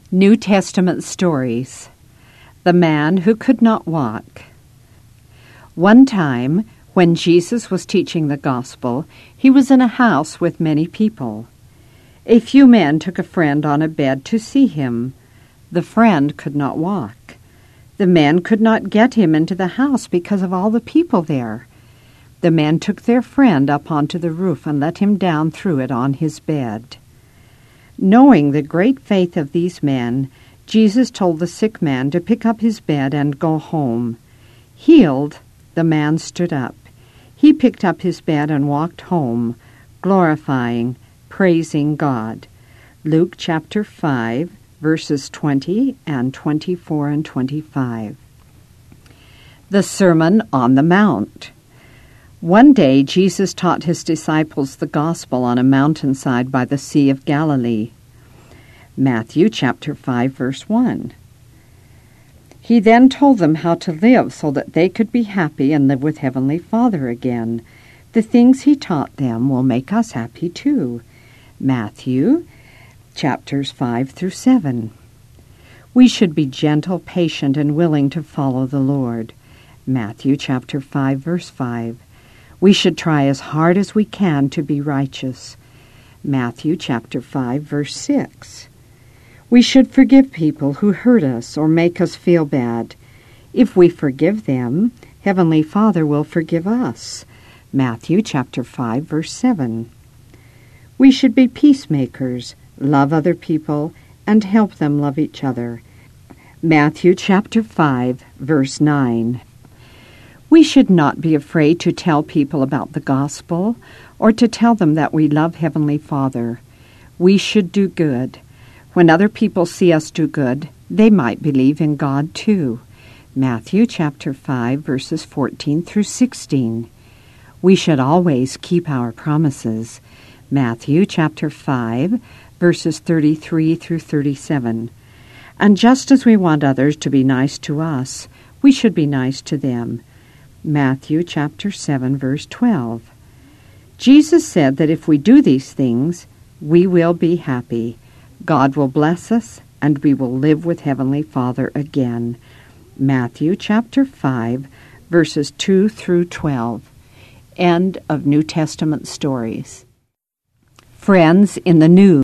New Testament Stories. The Man Who Could Not Walk. One time, when Jesus was teaching the gospel, he was in a house with many people. A few men took a friend on a bed to see him. The friend could not walk. The men could not get him into the house because of all the people there. The men took their friend up onto the roof and let him down through it on his bed. Knowing the great faith of these men, Jesus told the sick man to pick up his bed and go home. Healed, the man stood up. He picked up his bed and walked home, glorifying, praising God. Luke chapter 5, verses 20 and 24 and 25. The Sermon on the Mount. One day Jesus taught his disciples the gospel on a mountainside by the Sea of Galilee. Matthew chapter 5, verse 1. He then told them how to live so that they could be happy and live with Heavenly Father again. The things he taught them will make us happy too. Matthew chapters 5 through 7. We should be gentle, patient, and willing to follow the Lord. Matthew chapter 5, verse 5. We should try as hard as we can to be righteous. Matthew chapter 5, verse 6. We should forgive people who hurt us or make us feel bad. If we forgive them, Heavenly Father will forgive us. Matthew chapter 5, verse 7. We should be peacemakers, love other people, and help them love each other. Matthew chapter 5, verse 9. We should not be afraid to tell people about the gospel or to tell them that we love Heavenly Father. We should do good. When other people see us do good, they might believe in God too. Matthew chapter 5, verses 14 through 16. We should always keep our promises. Matthew chapter 5, verses 33 through 37. And just as we want others to be nice to us, we should be nice to them. Matthew chapter 7, verse 12. Jesus said that if we do these things, we will be happy. God will bless us, and we will live with Heavenly Father again. Matthew chapter 5, verses 2 through 12. End of New Testament Stories. Friends in the News.